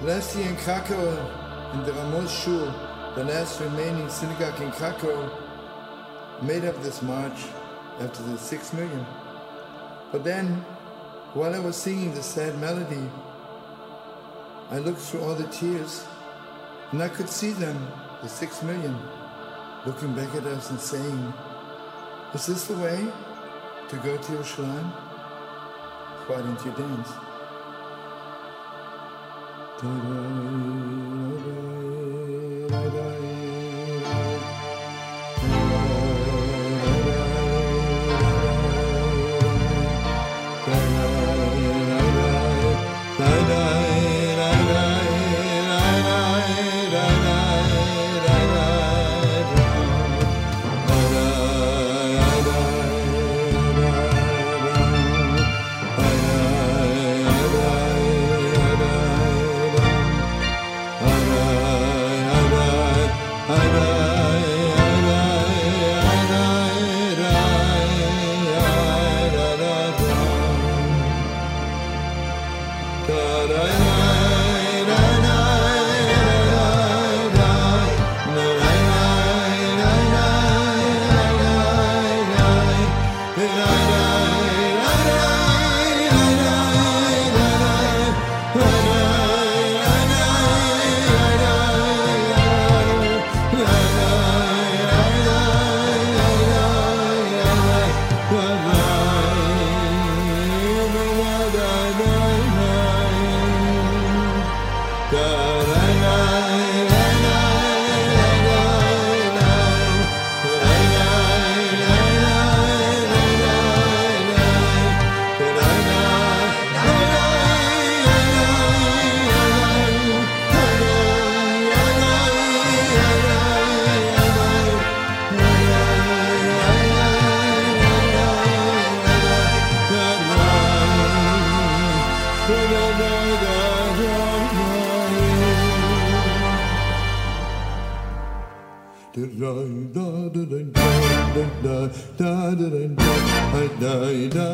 Last year in Krakow, in the Ramos Shul, the last remaining synagogue in Krakow, made up this march after the 6 million. But then, while I was singing the sad melody, I looked through all the tears, and I could see them, the 6 million, looking back at us and saying, "Is this the way to go to Yerushalayim? Why don't you dance?" Da da da da da da da da da da